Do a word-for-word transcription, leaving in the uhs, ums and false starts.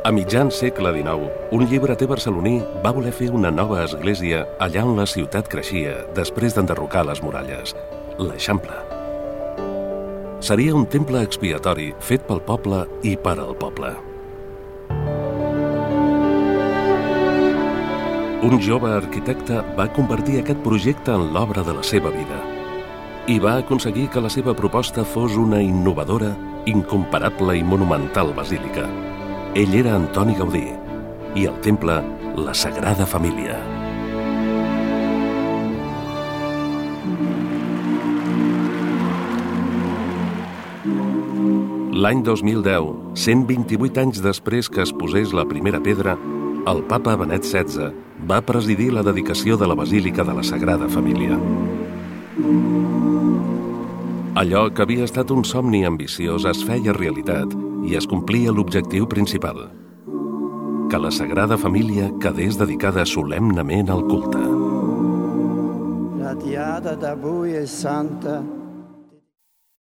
A mitjan segle dinou, un llibreter barceloní va voler fer una nova església allà on la ciutat creixia després d'enderrocar les muralles, l'Eixample. Seria un temple expiatori fet pel poble i per al poble. Un jove arquitecte va convertir aquest projecte en l'obra de la seva vida i va aconseguir que la seva proposta fos una innovadora, incomparable i monumental basílica. Ell era Antoni Gaudí i el temple, la Sagrada Família. L'any dos mil deu, cent vint-i-vuit anys després que es posés la primera pedra, el papa Benet setze va presidir la dedicació de la Basílica de la Sagrada Família. Allò que havia estat un somni ambiciós es feia realitat i es complia l'objectiu principal, que la Sagrada Família quedés dedicada solemnement al culte. La diada d'avui és santa